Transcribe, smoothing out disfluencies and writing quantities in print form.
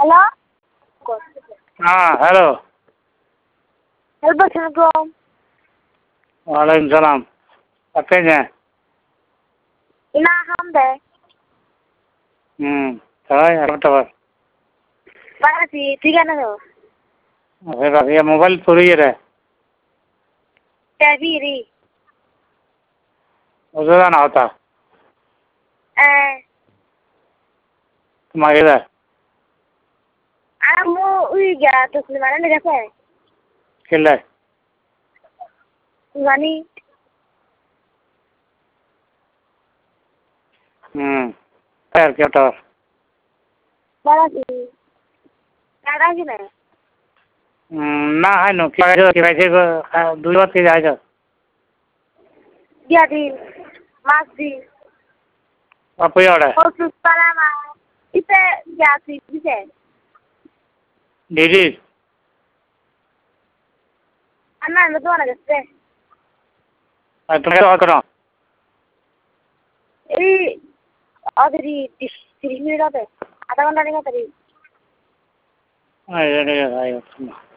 Hello? Hello. Assalamualaikum. Waalaikumsalam. Apanya? Ina hambe. Tahu apa tahu? Mana sih? Tiga nado. ये mobile पूरी है Tabiri. उसका ना होता तुम्हारे इधर Amu uiga terus di mana nih saya? किल्ले Gani. यार क्या tower Mana sih? Ada sih nih. ना है नो क्या जो वैसे को दूर बात की जाएगा Dia di masjid. apa ya ada Khusus palama. Itu dia sih bisa. Didi Anak itu anak kecil. तुम्हें तो करो Ini ada di sini ada. Ada mana nih tadi? ayo